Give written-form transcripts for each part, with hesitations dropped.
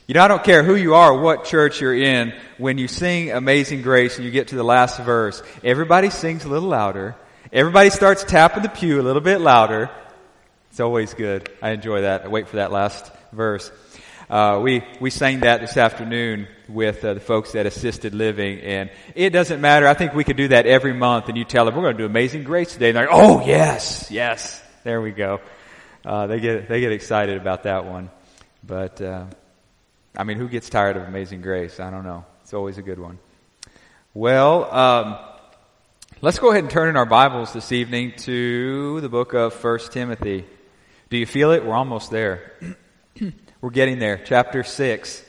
You know, I don't care who you are or what church you're in, when you sing Amazing Grace and you get to the last verse, everybody sings a little louder. Everybody starts tapping the pew a little bit louder. It's always good. I enjoy that. I wait for that last verse. We sang that this afternoon with the folks at Assisted Living, and it doesn't matter. I think we could do that every month, and you tell them, we're going to do Amazing Grace today, and they're like, oh, yes, there we go. They get excited about that one. But, I mean, who gets tired of Amazing Grace? I don't know. It's always a good one. Well, let's go ahead and turn in our Bibles this evening to the book of 1 Timothy. Do you feel it? We're almost there. We're getting there. Chapter 6.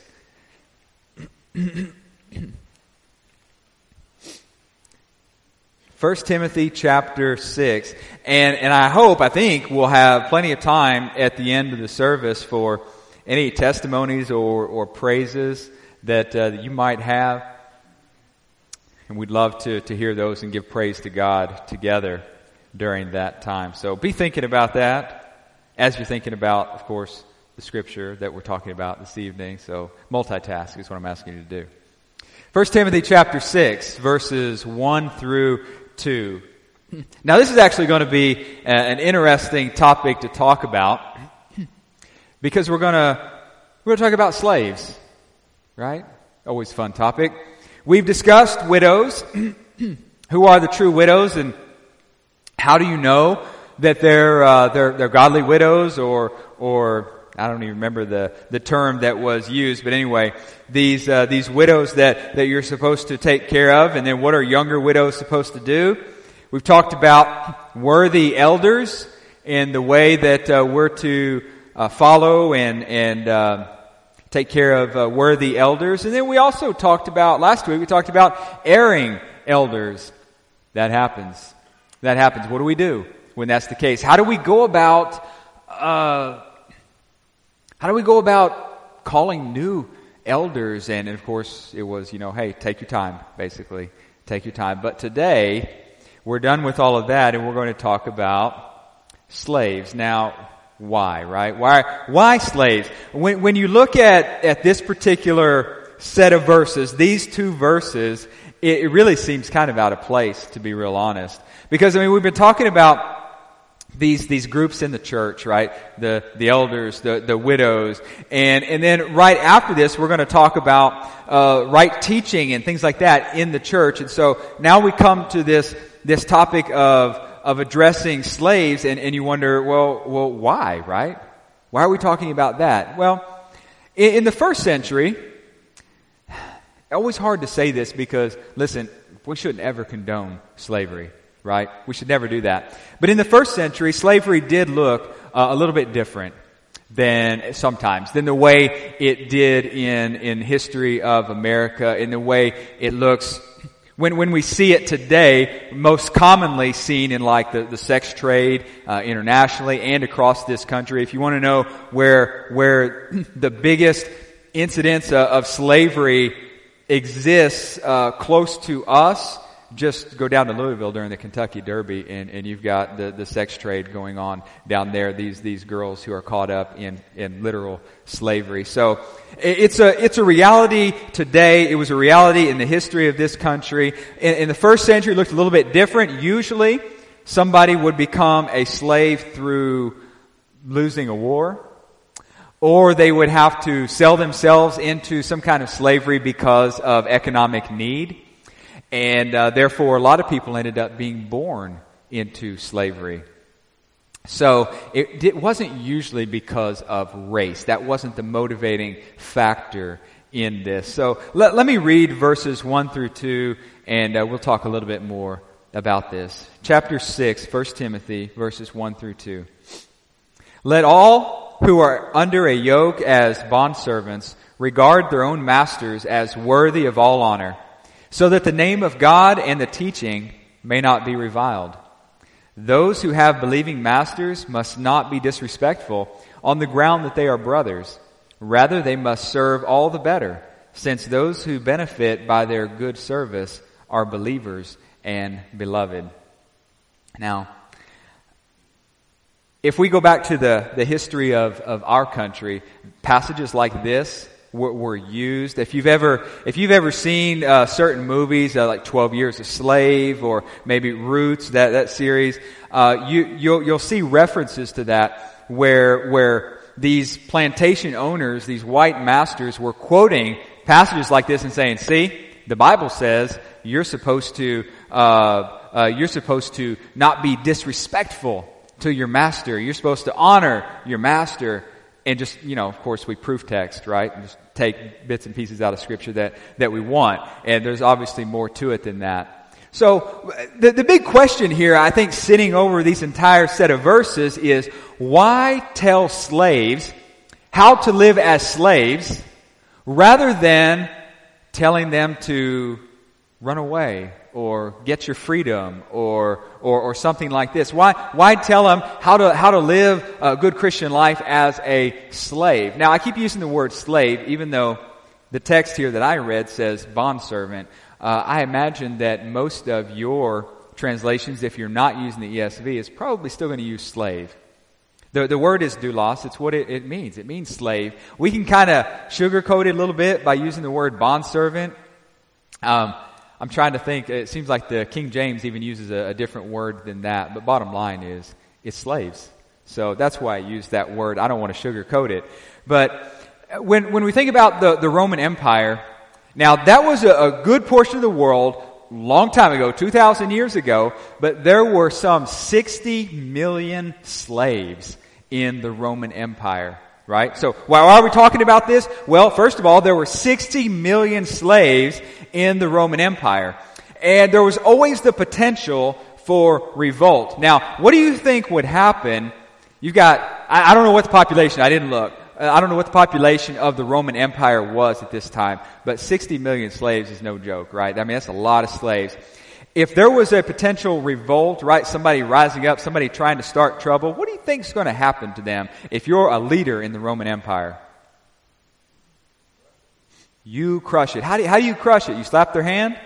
1 Timothy chapter 6. And I think we'll have plenty of time at the end of the service for any testimonies or praises that you might have. And we'd love to hear those and give praise to God together during that time. So be thinking about that as you're thinking about, of course, the scripture that we're talking about this evening. So multitask is what I'm asking you to do. 1 Timothy chapter 6, verses 1 through 2. Now this is actually going to be an interesting topic to talk about, because we're going to talk about slaves, right? Always a fun topic. We've discussed widows. Who are the true widows, and how do you know that they're godly widows, or I don't even remember the term that was used, but anyway, these widows that you're supposed to take care of, and then what are younger widows supposed to do? We've talked about worthy elders and the way that we're to follow and take care of worthy elders. And then we also talked about, last week we talked about erring elders. That happens. What do we do when that's the case? How do we go about calling new elders? And of course, it was, hey, take your time, basically. Take your time. But today, we're done with all of that, and we're going to talk about slaves. Now, why, right? Why slaves? When you look at this particular set of verses, these two verses, it really seems kind of out of place, to be real honest. Because, we've been talking about these groups in the church, right? The elders, the widows. And then right after this, we're going to talk about right teaching and things like that in the church. And so now we come to this topic of addressing slaves, and you wonder, well, why, right? Why are we talking about that? Well, in the first century, always hard to say this because, listen, we shouldn't ever condone slavery, right? We should never do that. But in the first century, slavery did look a little bit different than the way it did in history of America, in the way it looks when we see it today, most commonly seen in like the sex trade internationally and across this country. If you want to know where the biggest incidence of slavery exists close to us, just go down to Louisville during the Kentucky Derby, and you've got the sex trade going on down there. These girls who are caught up in literal slavery. So it's a reality today. It was a reality in the history of this country. In the first century, it looked a little bit different. Usually, somebody would become a slave through losing a war, or they would have to sell themselves into some kind of slavery because of economic need. And therefore, a lot of people ended up being born into slavery. So it wasn't usually because of race. That wasn't the motivating factor in this. So let me read verses 1 through 2, and we'll talk a little bit more about this. Chapter 6, 1 Timothy, verses 1 through 2. Let all who are under a yoke as bondservants regard their own masters as worthy of all honor, so that the name of God and the teaching may not be reviled. Those who have believing masters must not be disrespectful on the ground that they are brothers. Rather, they must serve all the better, since those who benefit by their good service are believers and beloved. Now, if we go back to the history of our country, passages like this were used. If you've ever seen certain movies like 12 Years a Slave or maybe Roots, that series, you'll see references to that where these plantation owners, these white masters, were quoting passages like this and saying, "See, the Bible says you're supposed to not be disrespectful to your master. You're supposed to honor your master." And just, of course, we proof text, right? And just take bits and pieces out of Scripture that we want. And there's obviously more to it than that. So the big question here, I think, sitting over these entire set of verses is, why tell slaves how to live as slaves rather than telling them to run away or get your freedom or something like this? Why tell them how to live a good Christian life as a slave? Now, I keep using the word slave, even though the text here that I read says bondservant. I imagine that most of your translations, if you're not using the ESV, is probably still going to use slave. The word is doulos. It's what it means. It means slave. We can kind of sugarcoat it a little bit by using the word bondservant. I'm trying to think. It seems like the King James even uses a different word than that. But bottom line is, it's slaves. So that's why I use that word. I don't want to sugarcoat it. But when we think about the Roman Empire, now that was a good portion of the world, long time ago, 2,000 years ago, but there were some 60 million slaves in the Roman Empire, right? So why are we talking about this? Well, first of all, there were 60 million slaves in the Roman Empire. And there was always the potential for revolt. Now, what do you think would happen? You've got, I don't know what the population, I didn't look. I don't know what the population of the Roman Empire was at this time, but 60 million slaves is no joke, right? I mean, that's a lot of slaves. If there was a potential revolt, right, somebody rising up, somebody trying to start trouble, what do you think is going to happen to them if you're a leader in the Roman Empire? You crush it. How do you crush it? You slap their hand?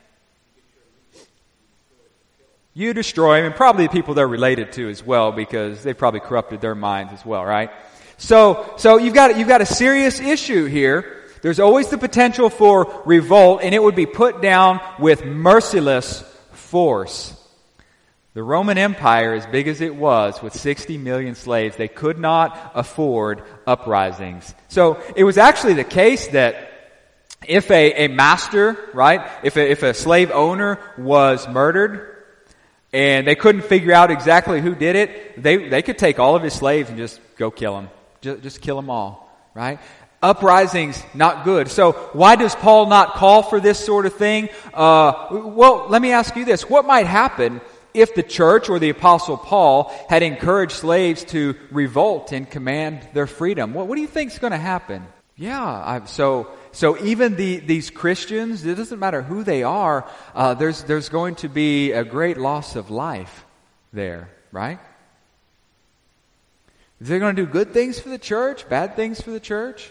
You destroy them, and probably the people they're related to as well, because they probably corrupted their minds as well, right? So you've got a serious issue here. There's always the potential for revolt, and it would be put down with merciless force. The Roman Empire, as big as it was, with 60 million slaves, they could not afford uprisings. So it was actually the case that if a master, right, if a slave owner was murdered, and they couldn't figure out exactly who did it, they could take all of his slaves and just go kill them. Just kill them all, right? Uprisings, not good. So why does Paul not call for this sort of thing? Well, let me ask you this. What might happen if the church or the Apostle Paul had encouraged slaves to revolt and command their freedom? What do you think is going to happen? Yeah, so even these Christians, it doesn't matter who they are, there's going to be a great loss of life there, right? Is they going to do good things for the church, bad things for the church?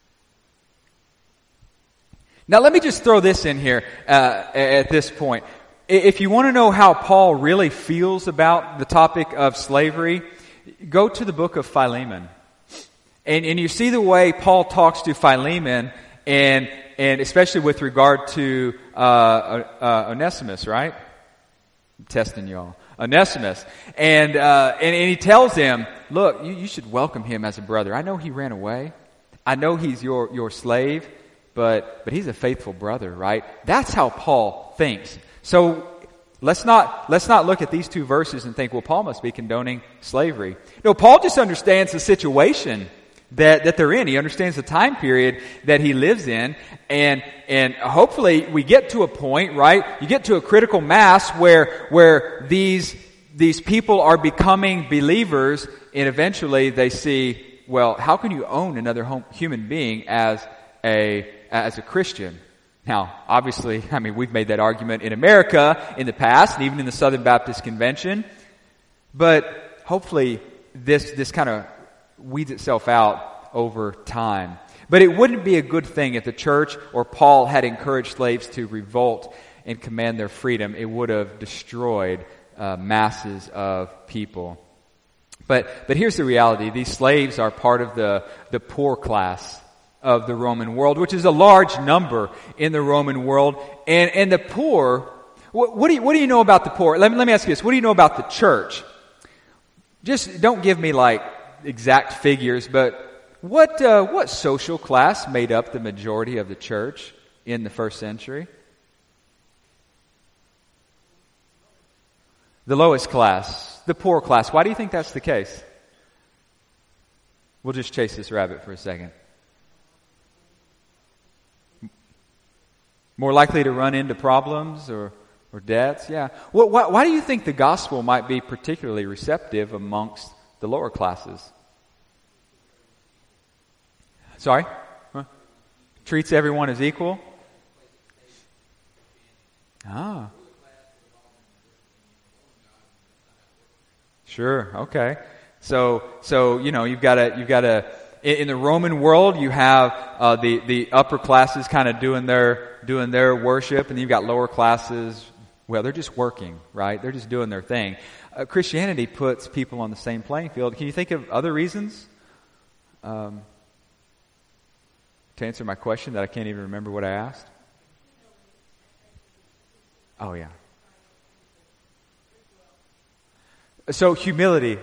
Now let me just throw this in here at this point. If you want to know how Paul really feels about the topic of slavery, go to the book of Philemon. And you see the way Paul talks to Philemon, and especially with regard to Onesimus, right? I'm testing y'all. Onesimus. And he tells him, look, you should welcome him as a brother. I know he ran away. I know he's your slave, but he's a faithful brother, right? That's how Paul thinks. So let's not look at these two verses and think, well, Paul must be condoning slavery. No, Paul just understands the situation that they're in. He understands the time period that he lives in, and hopefully we get to a point, right? You get to a critical mass where these people are becoming believers, and eventually they see, well, how can you own another human being as a Christian? Now, obviously, I mean, we've made that argument in America in the past, and even in the Southern Baptist Convention, but hopefully this kind of weeds itself out over time. But it wouldn't be a good thing if the church or Paul had encouraged slaves to revolt and command their freedom. It would have destroyed masses of people. But here's the reality. These slaves are part of the poor class of the Roman world, which is a large number in the Roman world. And the poor, what do you know about the poor? Let me ask you this. What do you know about the church? Just don't give me like exact figures, but what social class made up the majority of the church in the first century? The lowest class, the poor class. Why do you think that's the case? We'll just chase this rabbit for a second. More likely to run into problems or debts? Yeah. Why do you think the gospel might be particularly receptive amongst the lower classes? Sorry? Huh? Treats everyone as equal? Ah. Sure. Okay. So you've got to in the Roman world you have the upper classes kind of doing their worship, and then you've got lower classes. Well, they're just working, right? They're just doing their thing. Christianity puts people on the same playing field. Can you think of other reasons to answer my question that I can't even remember what I asked? Oh yeah. So humility,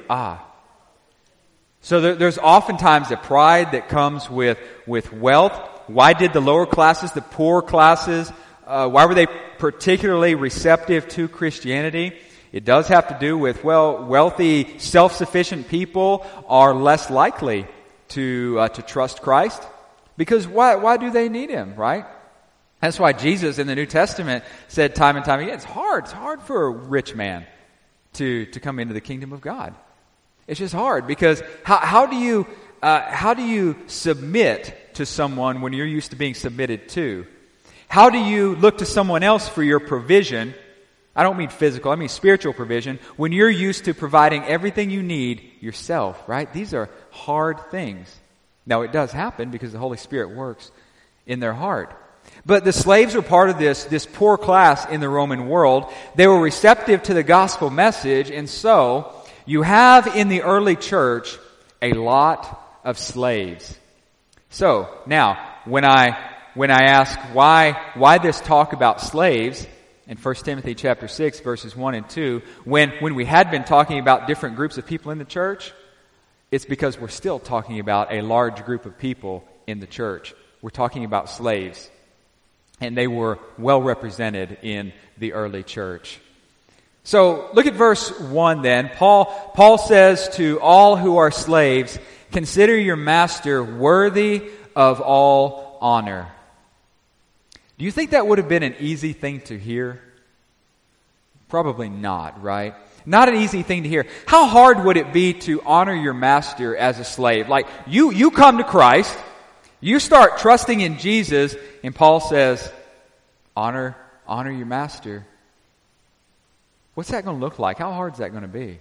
So there's oftentimes a pride that comes with wealth. Why did the lower classes, the poor classes, why were they particularly receptive to Christianity? It does have to do with, wealthy, self-sufficient people are less likely to trust Christ. Because why do they need Him, right? That's why Jesus in the New Testament said time and time again, it's hard for a rich man to come into the kingdom of God. It's just hard because how do you submit to someone when you're used to being submitted to? How do you look to someone else for your provision? I don't mean physical, I mean spiritual provision. When you're used to providing everything you need yourself, right? These are hard things. Now it does happen because the Holy Spirit works in their heart. But the slaves were part of this poor class in the Roman world. They were receptive to the gospel message, and so you have in the early church a lot of slaves. So now, when I ask why this talk about slaves in 1 Timothy chapter 6 verses 1 and 2, when we had been talking about different groups of people in the church, it's because we're still talking about a large group of people in the church. We're talking about slaves. And they were well represented in the early church. So look at verse 1 then. Paul says to all who are slaves, consider your master worthy of all honor. Do you think that would have been an easy thing to hear? Probably not, right? Not an easy thing to hear. How hard would it be to honor your master as a slave? Like, you come to Christ, you start trusting in Jesus, and Paul says, honor your master. What's that going to look like? How hard is that going to be?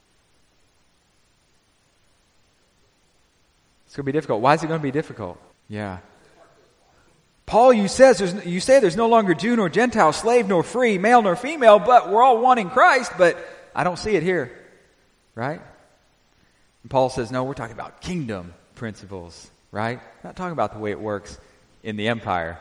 It's going to be difficult. Why is it going to be difficult? Yeah. Paul, you say there's no longer Jew nor Gentile, slave nor free, male nor female, but we're all one in Christ, but I don't see it here. Right? And Paul says, no, we're talking about kingdom principles. Right? We're not talking about the way it works in the empire.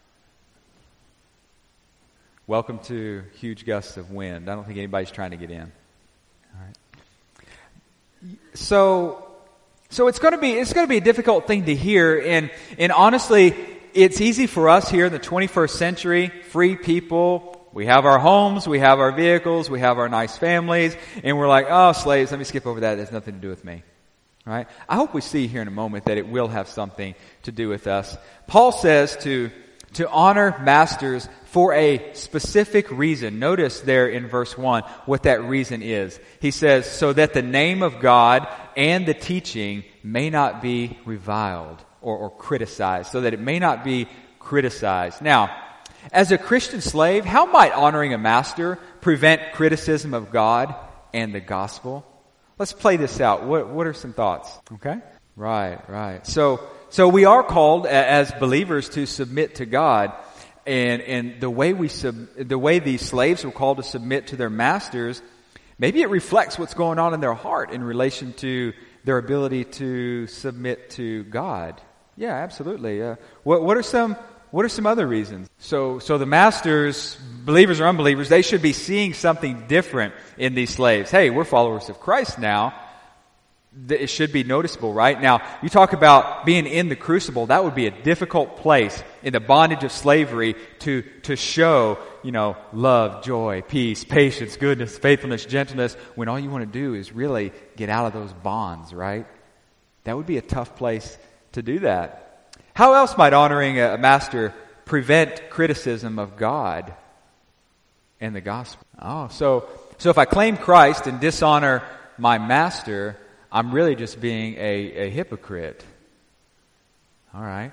Welcome to huge gusts of wind. I don't think anybody's trying to get in. All right. So it's going to be a difficult thing to hear, and honestly, it's easy for us here in the 21st century, free people. We have our homes, we have our vehicles, we have our nice families, and we're like, oh, slaves, let me skip over that. It has nothing to do with me. Right? I hope we see here in a moment that it will have something to do with us. Paul says to honor masters for a specific reason. Notice there in verse 1 what that reason is. He says, so that the name of God and the teaching may not be reviled or criticized. So that it may not be criticized. Now, as a Christian slave, how might honoring a master prevent criticism of God and the gospel? Let's play this out. What are some thoughts? Okay? Right. So we are called as believers to submit to God, and the way these slaves were called to submit to their masters, maybe it reflects what's going on in their heart in relation to their ability to submit to God. Yeah, absolutely. What are some other reasons? So the masters, believers or unbelievers, they should be seeing something different in these slaves. Hey, we're followers of Christ now. It should be noticeable, right? Now, you talk about being in the crucible. That would be a difficult place in the bondage of slavery to show, love, joy, peace, patience, goodness, faithfulness, gentleness, when all you want to do is really get out of those bonds, right? That would be a tough place to do that. How else might honoring a master prevent criticism of God and the gospel? So if I claim Christ and dishonor my master, I'm really just being a hypocrite. All right.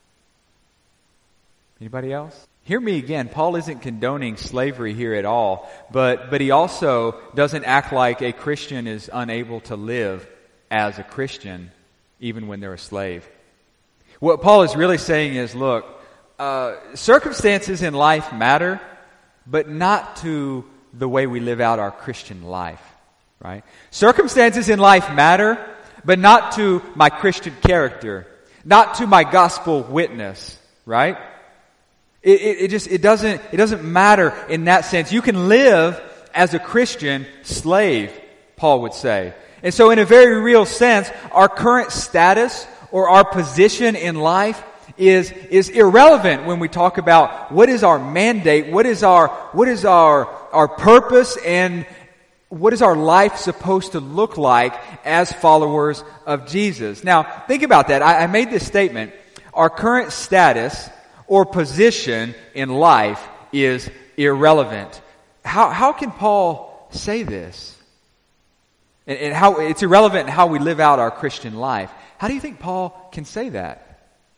Anybody else? Hear me again. Paul isn't condoning slavery here at all, but he also doesn't act like a Christian is unable to live as a Christian even when they're a slave. What Paul is really saying is, look, circumstances in life matter, but not to the way we live out our Christian life. Right? Circumstances in life matter, but not to my Christian character, not to my gospel witness, right? It doesn't matter in that sense. You can live as a Christian slave, Paul would say. And so in a very real sense, our current status or our position in life is irrelevant when we talk about what is our mandate, what is our purpose, and what is our life supposed to look like as followers of Jesus? Now, think about that. I made this statement. Our current status or position in life is irrelevant. How can Paul say this? And how it's irrelevant in how we live out our Christian life. How do you think Paul can say that?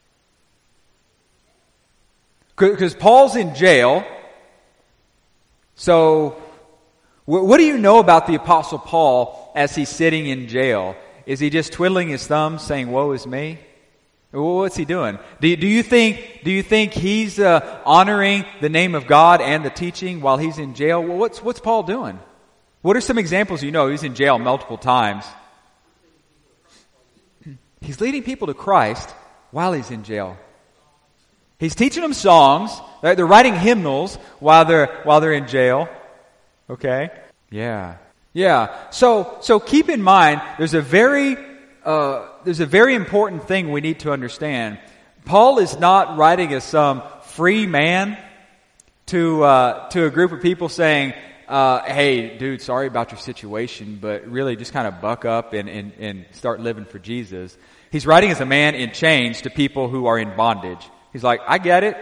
Because Paul's in jail. So what do you know about the Apostle Paul as he's sitting in jail? Is he just twiddling his thumbs saying, woe is me? What's he doing? Do you think he's honoring the name of God and the teaching while he's in jail? Well, what's Paul doing? What are some examples you know? He's in jail multiple times. He's leading people to Christ while he's in jail. He's teaching them songs. They're writing hymnals while they're in jail. Okay? Yeah. So keep in mind, there's a very important thing we need to understand. Paul is not writing as some free man to a group of people saying, hey, dude, sorry about your situation, but really just kind of buck up and start living for Jesus. He's writing as a man in chains to people who are in bondage. He's like, I get it.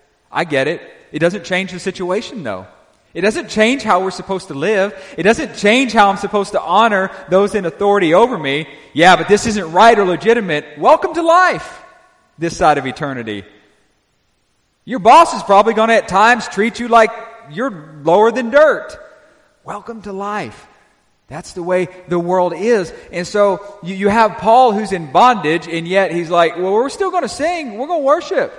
It doesn't change the situation, though. It doesn't change how we're supposed to live. It doesn't change how I'm supposed to honor those in authority over me. Yeah, but this isn't right or legitimate. Welcome to life this side of eternity. Your boss is probably going to at times treat you like you're lower than dirt. Welcome to life. That's the way the world is. And so you have Paul who's in bondage, and yet he's like, well, we're still going to sing. We're going to worship.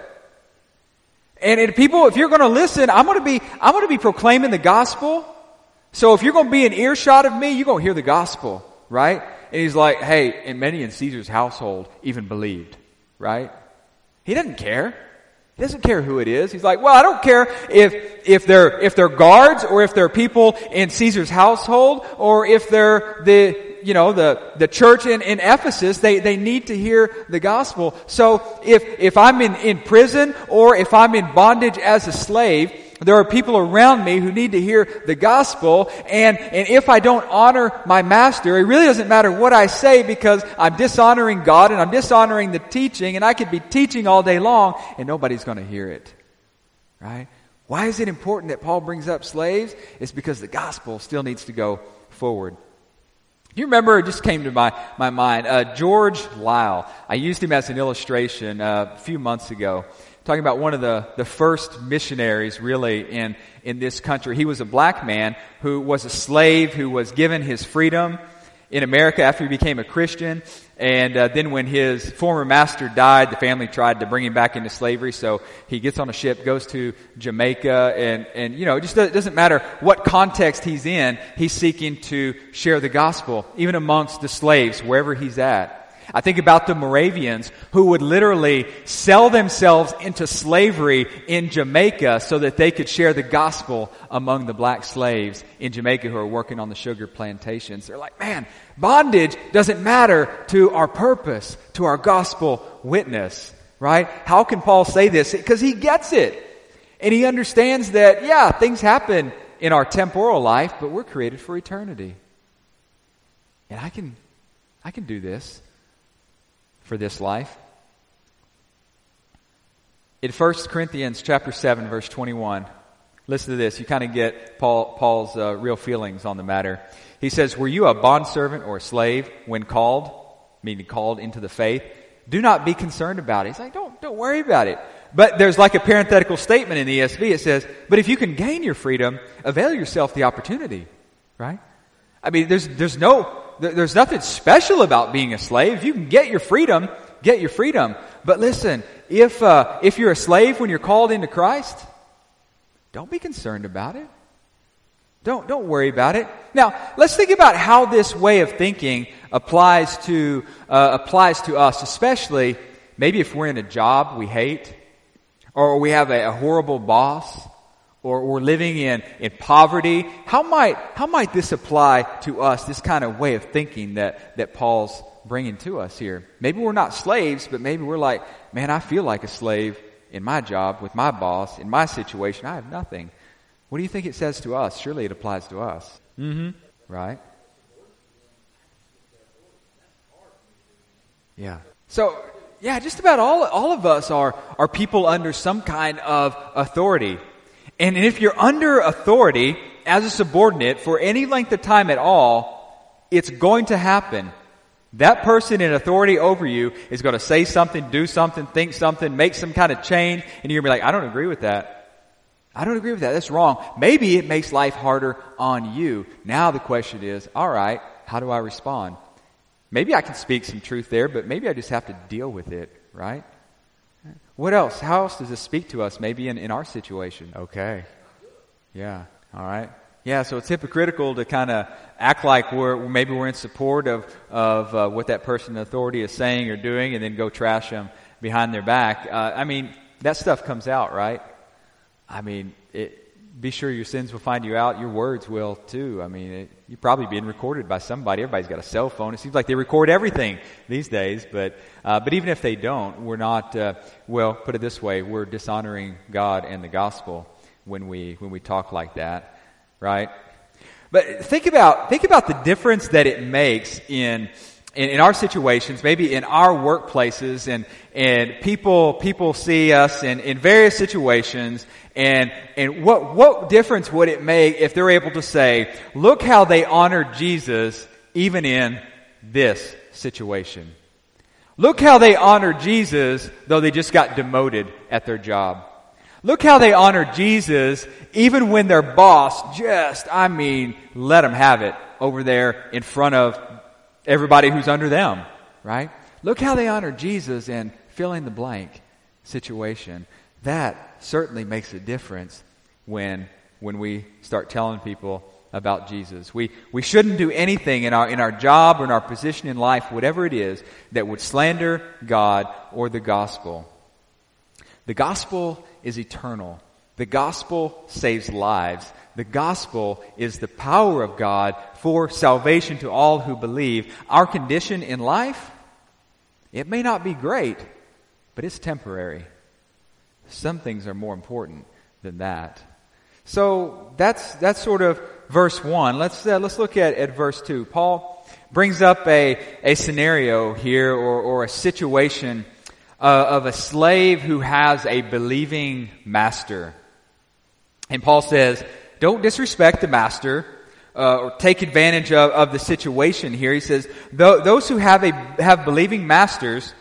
And people, if you're going to listen, I'm going to be proclaiming the gospel. So if you're going to be in earshot of me, you're going to hear the gospel, right? And he's like, hey, and many in Caesar's household even believed, right? He doesn't care. He doesn't care who it is. He's like, well, I don't care if they're guards or if they're people in Caesar's household or if they're the church in Ephesus. They need to hear the gospel. So if I'm in prison or if I'm in bondage as a slave, there are people around me who need to hear the gospel, and if I don't honor my master, it really doesn't matter what I say because I'm dishonoring God and I'm dishonoring the teaching, and I could be teaching all day long and nobody's going to hear it. Right? Why is it important that Paul brings up slaves? It's because the gospel still needs to go forward. You remember, it just came to my mind, George Lyle. I used him as an illustration a few months ago, talking about one of the first missionaries really in this country. He was a black man who was a slave, who was given his freedom in America after he became a Christian. And then when his former master died, the family tried to bring him back into slavery. So he gets on a ship, goes to Jamaica, and it just doesn't matter what context he's in, he's seeking to share the gospel, even amongst the slaves, wherever he's at. I think about the Moravians who would literally sell themselves into slavery in Jamaica so that they could share the gospel among the black slaves in Jamaica who are working on the sugar plantations. They're like, man, bondage doesn't matter to our purpose, to our gospel witness, right? How can Paul say this? Because he gets it. And he understands that, yeah, things happen in our temporal life, but we're created for eternity. And I can do this for this life. In 1 Corinthians chapter 7, verse 21, listen to this. You kind of get Paul's real feelings on the matter. He says, were you a bondservant or a slave when called, meaning called into the faith? Do not be concerned about it. He's like, don't worry about it. But there's like a parenthetical statement in the ESV. It says, but if you can gain your freedom, avail yourself the opportunity. Right? I mean, there's nothing special about being a slave. If you can get your freedom, get your freedom. But listen, if you're a slave when you're called into Christ, don't be concerned about it. Don't worry about it. Now, let's think about how this way of thinking applies to us, especially maybe if we're in a job we hate, or we have a horrible boss, or we're living in poverty. How might this apply to us, this kind of way of thinking that Paul's bringing to us here? Maybe we're not slaves, but maybe we're like, man, I feel like a slave in my job, with my boss, in my situation. I have nothing. What do you think it says to us? Surely it applies to us. Right? Yeah. So, yeah, just about all of us are people under some kind of authority. And if you're under authority as a subordinate for any length of time at all, it's going to happen. That person in authority over you is going to say something, do something, think something, make some kind of change, and you're going to be like, I don't agree with that. I don't agree with that. That's wrong. Maybe it makes life harder on you. Now the question is, all right, how do I respond? Maybe I can speak some truth there, but maybe I just have to deal with it, right? What else? How else does this speak to us maybe in our situation? Okay. Yeah. All right. Yeah, so it's hypocritical to kind of act like we're in support of what that person in authority is saying or doing and then go trash them behind their back. I mean, that stuff comes out, right? I mean, be sure your sins will find you out. Your words will too. I mean, you're probably being recorded by somebody. Everybody's got a cell phone. It seems like they record everything these days. But even if they don't, we're not. Well, put it this way: we're dishonoring God and the gospel when we talk like that, right? But think about the difference that it makes in our situations, maybe in our workplaces, and people see us in various situations, and what difference would it make if they're able to say, look how they honored Jesus even in this situation. Look how they honored Jesus though they just got demoted at their job. Look how they honored Jesus even when their boss let them have it over there in front of everybody who's under them, right? Look how they honor Jesus in fill in the blank situation. That certainly makes a difference when we start telling people about Jesus. We shouldn't do anything in our job or in our position in life, whatever it is, that would slander God or the gospel. The gospel is eternal. The gospel saves lives. The gospel is the power of God for salvation to all who believe. Our condition in life, it may not be great, but it's temporary. Some things are more important than that. So that's sort of verse 1. Let's look at verse 2. Paul brings up a scenario here or a situation of a slave who has a believing master. And Paul says, don't disrespect the master or take advantage of the situation here. He says, those who have believing masters,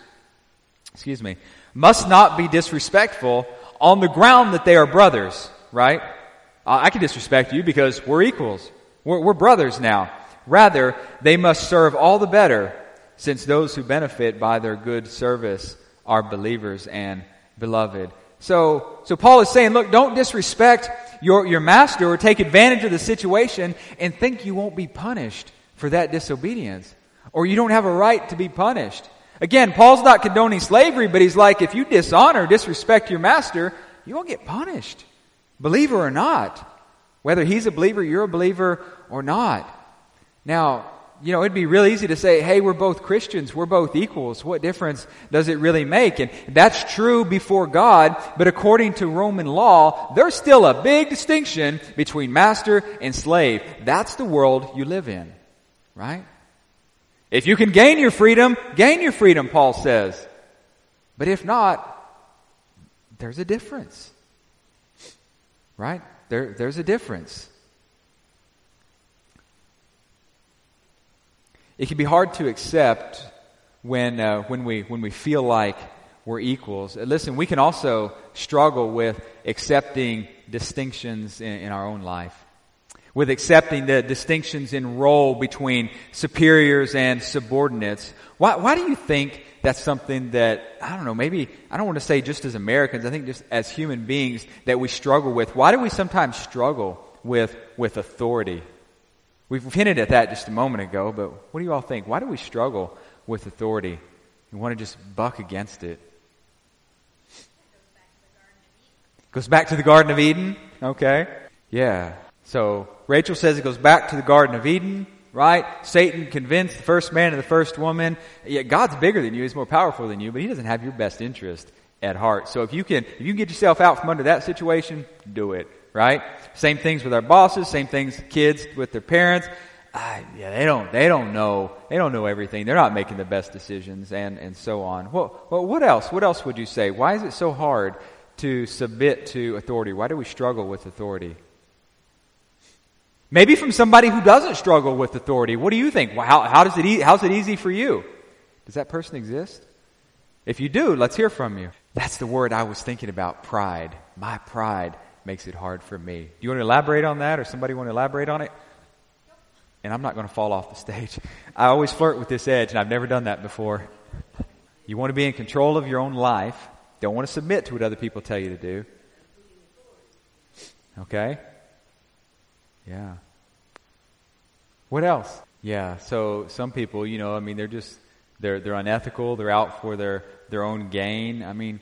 must not be disrespectful on the ground that they are brothers, right? I can disrespect you because we're equals. We're brothers now. Rather, they must serve all the better, since those who benefit by their good service are believers and beloved. So Paul is saying, look, don't disrespect your master or take advantage of the situation and think you won't be punished for that disobedience. Or you don't have a right to be punished. Again, Paul's not condoning slavery, but he's like, if you dishonor, disrespect your master, you will get punished. Believer or not. Whether he's a believer, you're a believer or not. Now, it'd be real easy to say, hey, we're both Christians, we're both equals. What difference does it really make? And that's true before God, but according to Roman law, there's still a big distinction between master and slave. That's the world you live in, right? If you can gain your freedom, Paul says. But if not, there's a difference, right? There's a difference. It can be hard to accept when we feel like we're equals. Listen, we can also struggle with accepting distinctions in our own life, with accepting the distinctions in role between superiors and subordinates. Why do you think that's something that, I don't know, maybe, I don't want to say just as Americans, I think just as human beings that we struggle with? Why do we sometimes struggle with authority? We've hinted at that just a moment ago, but what do you all think? Why do we struggle with authority? We want to just buck against it. Goes back to the Garden of Eden? Okay. Yeah. So Rachel says it goes back to the Garden of Eden, right? Satan convinced the first man and the first woman. Yeah, God's bigger than you, he's more powerful than you, but he doesn't have your best interest at heart. So if you can get yourself out from under that situation, do it. Right? Same things with our bosses, same things kids with their parents. They don't know everything. They're not making the best decisions and so on. Well, what else? What else would you say? Why is it so hard to submit to authority? Why do we struggle with authority? Maybe from somebody who doesn't struggle with authority. What do you think? How's it easy for you? Does that person exist? If you do, let's hear from you. That's the word I was thinking about, pride. My pride makes it hard for me. Do you want to elaborate on that, or somebody want to elaborate on it? And I'm not going to fall off the stage. I always flirt with this edge, and I've never done that before. You want to be in control of your own life. Don't want to submit to what other people tell you to do. Okay? Yeah. What else? Yeah, so some people, they're unethical. They're out for their own gain.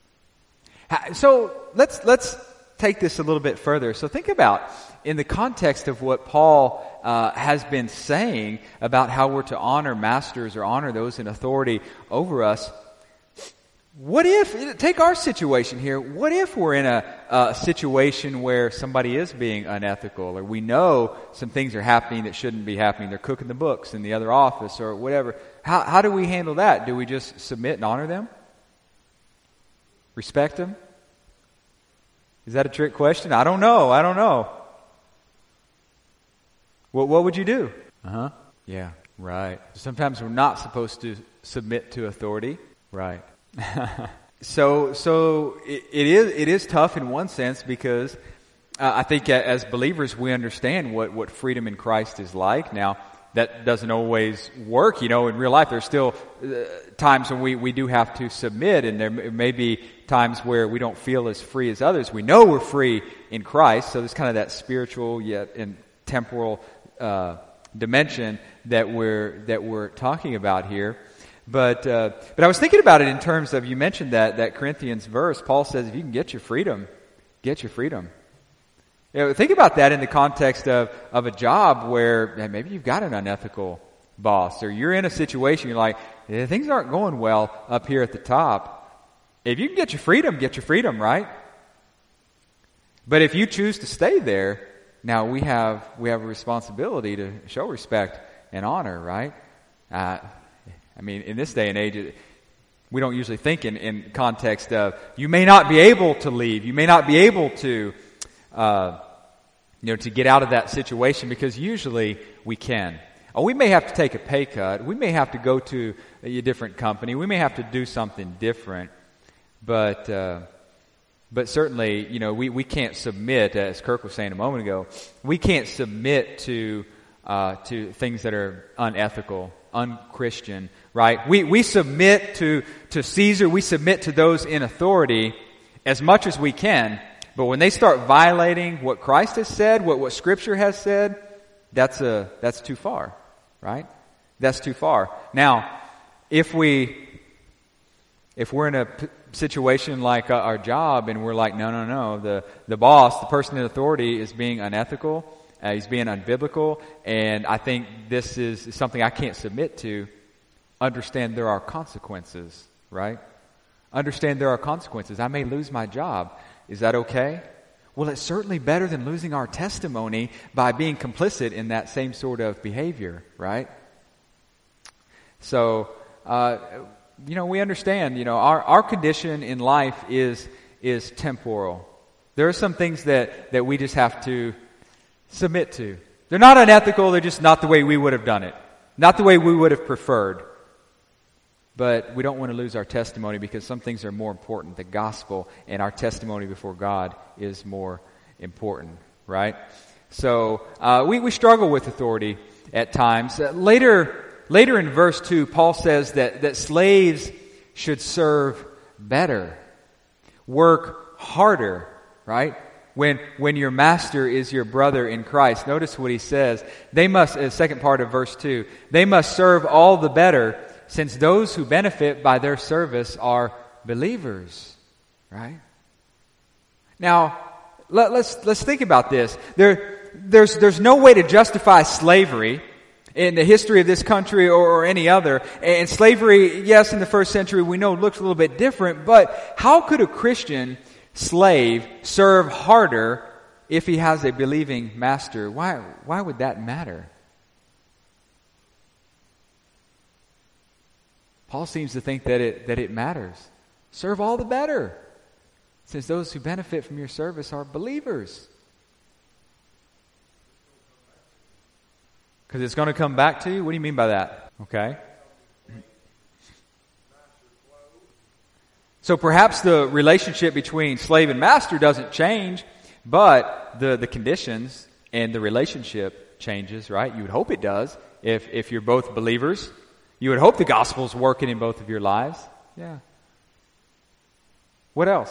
So let's take this a little bit further. So think about, in the context of what Paul has been saying about how we're to honor masters or honor those in authority over us. What if, take our situation here, what if we're in a situation where somebody is being unethical, or we know some things are happening that shouldn't be happening, they're cooking the books in the other office or whatever. How do we handle that? Do we just submit and honor them? Respect them? Is that a trick question? I don't know. What would you do? Yeah, right. Sometimes we're not supposed to submit to authority. Right. So it is tough in one sense, because I think as believers we understand what freedom in Christ is like. Now, that doesn't always work, in real life. There's still times when we do have to submit, and there may be times where we don't feel as free as others. We know we're free in Christ, so there's kind of that spiritual yet and temporal dimension that we're talking about here. But I was thinking about it in terms of, you mentioned that Corinthians verse. Paul says, if you can get your freedom, get your freedom. Think about that in the context of a job where maybe you've got an unethical boss, or you're in a situation you're like, things aren't going well up here at the top. If you can get your freedom, right? But if you choose to stay there, now we have a responsibility to show respect and honor, right? In this day and age, we don't usually think in context of, you may not be able to leave, you may not be able to to get out of that situation, because usually we can. We may have to take a pay cut. We may have to go to a different company. We may have to do something different. But certainly, we can't submit, as Kirk was saying a moment ago, we can't submit to things that are unethical, unchristian, right? We submit to Caesar. We submit to those in authority as much as we can. But when they start violating what Christ has said, what Scripture has said, that's too far, right? That's too far. Now, if we If we're in a situation like our job and we're like, no, the boss, the person in authority is being unethical, he's being unbiblical, and I think this is something I can't submit to, understand there are consequences, right? Understand there are consequences. I may lose my job. Is that okay? Well, it's certainly better than losing our testimony by being complicit in that same sort of behavior, right? So, we understand, our condition in life is temporal. There are some things that we just have to submit to. They're not unethical, they're just not the way we would have done it. Not the way we would have preferred. But we don't want to lose our testimony because some things are more important. The gospel and our testimony before God is more important, right? So we struggle with authority at times. Later in verse 2, Paul says that slaves should serve better, work harder, right? When your master is your brother in Christ. Notice what he says. They must, second part of verse 2, they must serve all the better, since those who benefit by their service are believers, right? Now, let's think about this. There's no way to justify slavery in the history of this country or any other. And slavery, yes, in the first century we know looks a little bit different, but how could a Christian slave serve harder if he has a believing master? Why would that matter? Paul seems to think that it matters. Serve all the better, since those who benefit from your service are believers. Because it's going to come back to you? What do you mean by that? Okay. So perhaps the relationship between slave and master doesn't change, but the conditions and the relationship changes, right? You would hope it does if you're both believers. You would hope the gospel's working in both of your lives. Yeah. What else?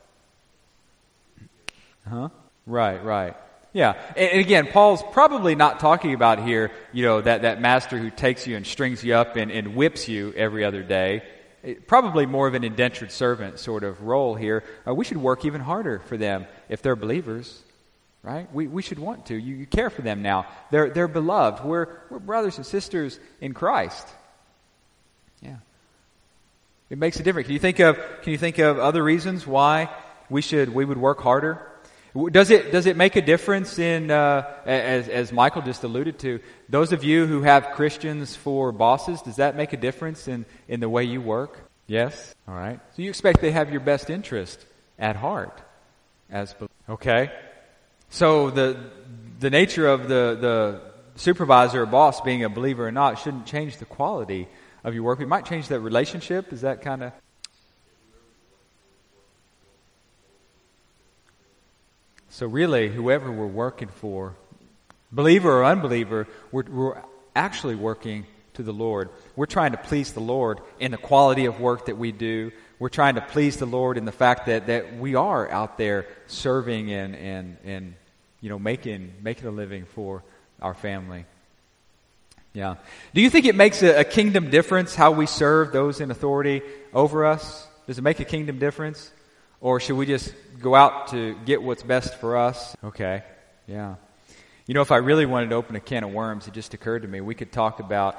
Right. Yeah. And again, Paul's probably not talking about here, that master who takes you and strings you up and whips you every other day. Probably more of an indentured servant sort of role here. We should work even harder for them if they're believers, right? We should want to. You care for them now. They're beloved. We're brothers and sisters in Christ. Yeah. It makes a difference. Can you think of other reasons why we would work harder? Does it make a difference in as Michael just alluded to, those of you who have Christians for bosses, does that make a difference in the way you work? Yes? All right. So you expect they have your best interest at heart okay. So the nature of the supervisor or boss being a believer or not shouldn't change the quality of your work. It might change that relationship. Is that kind of... So really, whoever we're working for, believer or unbeliever, we're actually working to the Lord. We're trying to please the Lord in the quality of work that we do. We're trying to please the Lord in the fact that we are out there serving and making a living for our family. Yeah. Do you think it makes a kingdom difference how we serve those in authority over us? Does it make a kingdom difference? Or should we just go out to get what's best for us? Okay. Yeah. If I really wanted to open a can of worms, it just occurred to me, we could talk about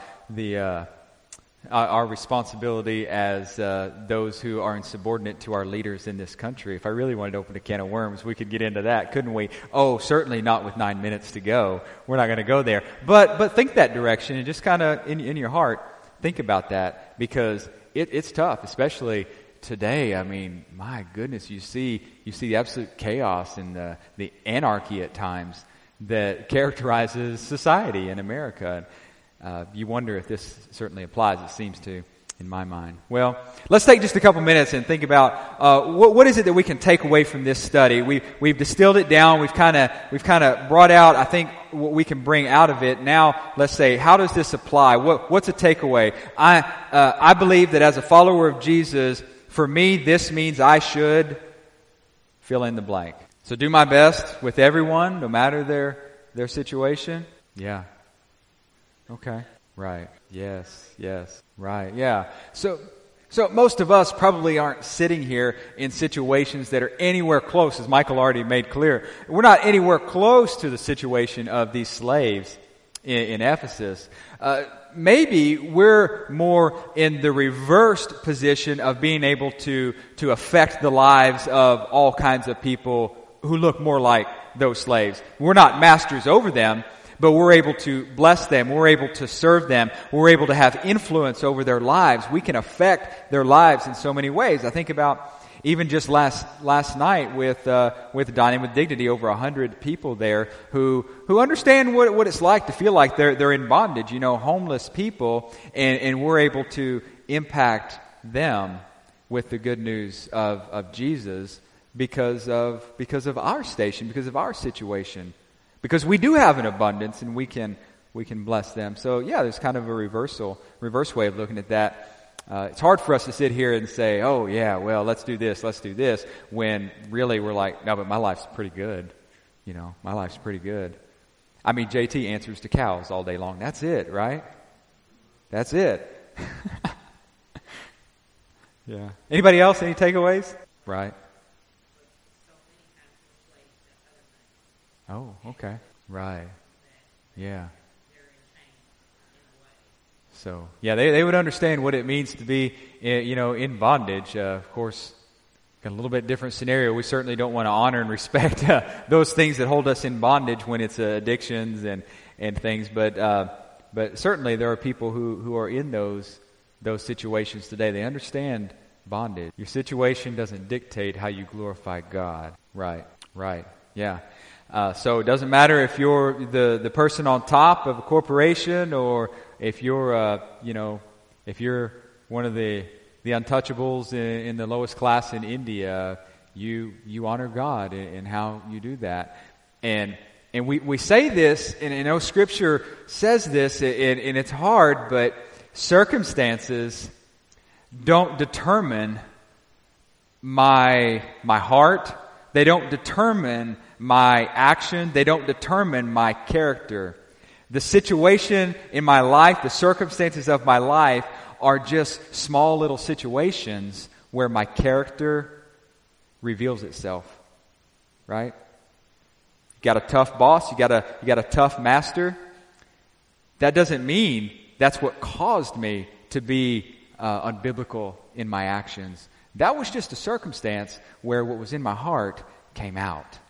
our responsibility as those who are insubordinate to our leaders in this country. If I really wanted to open a can of worms, we could get into that, couldn't we? Oh, certainly not with 9 minutes to go. We're not going to go there. But think that direction and just kind of in your heart, think about that, because it's tough, especially today. I mean, my goodness, you see the absolute chaos and the anarchy at times that characterizes society in America. You wonder if this certainly applies. It seems to, in my mind. Well, let's take just a couple minutes and think about what is it that we can take away from this study. We've distilled it down. We've kind of brought out, I think, what we can bring out of it. Now, let's say, how does this apply? What's a takeaway? I believe that as a follower of Jesus, for me, this means I should fill in the blank. So do my best with everyone, no matter their situation. Yeah. Okay. Right. Yes. Right. Yeah. So So most of us probably aren't sitting here in situations that are anywhere close, as Michael already made clear. We're not anywhere close to the situation of these slaves in Ephesus. Maybe we're more in the reversed position of being able to affect the lives of all kinds of people who look more like those slaves. We're not masters over them, but we're able to bless them. We're able to serve them. We're able to have influence over their lives. We can affect their lives in so many ways. I think about even just last night with Dining with Dignity, over 100 people there who understand what it's like to feel like they're in bondage. Homeless people, and we're able to impact them with the good news of Jesus because of our station, because of our situation. Because we do have an abundance, and we can bless them. So yeah, there's kind of a reverse way of looking at that. It's hard for us to sit here and say, "Oh yeah, well let's do this," when really we're like, "No, but my life's pretty good." My life's pretty good. I mean, JT answers to cows all day long. That's it, right? That's it. Yeah. Anybody else? Any takeaways? Right. Oh, okay. Right. Yeah. So, yeah, they would understand what it means to be, in bondage. Of course, got a little bit different scenario. We certainly don't want to honor and respect those things that hold us in bondage when it's addictions and things. But certainly there are people who are in those situations today. They understand bondage. Your situation doesn't dictate how you glorify God. Right. Yeah. So it doesn't matter if you're the person on top of a corporation, or if you're if you're one of the untouchables in the lowest class in India. You honor God in how you do that, and we say this, and I know Scripture says this, and it's hard, but circumstances don't determine my heart. They don't determine my action. They don't determine my character. The situation in my life, the circumstances of my life are just small little situations where my character reveals itself. Right? You got a tough boss, you got a tough master. That doesn't mean that's what caused me to be unbiblical in my actions. That was just a circumstance where what was in my heart came out.